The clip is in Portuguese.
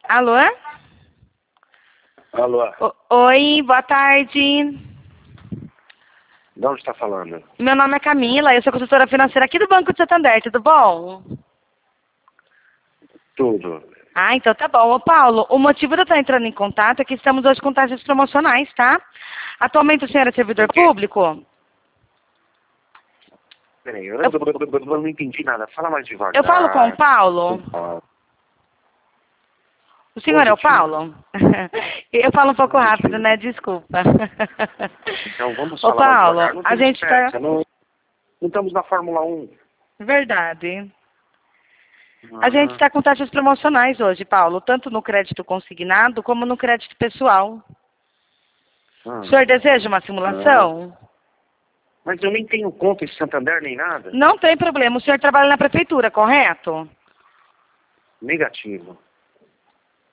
Alô? Alô, Oi, boa tarde. de onde está falando? Meu nome é Camila, eu sou consultora financeira aqui do Banco de Santander, tudo bom? Tudo. Ah, então tá bom. Ô, Paulo, o motivo de eu estar entrando em contato é que estamos hoje com taxas promocionais, tá? Atualmente o senhor é servidor O quê? público? Peraí, eu não entendi nada. Fala mais Eu falo com o devagar. Paulo? O senhor é o Positivo. Paulo? Eu falo um pouco rápido, Positivo. né? Desculpa. Então vamos Ô, falar mais devagar. Paulo, Não a temos gente tá... pressa. Não estamos na Fórmula 1. Verdade. A gente Ah, está com taxas promocionais hoje, Paulo, tanto no crédito consignado como no crédito pessoal. O ah, senhor deseja uma simulação? mas eu nem tenho conta em Santander nem nada. Não tem problema. O senhor trabalha na prefeitura, correto? Negativo.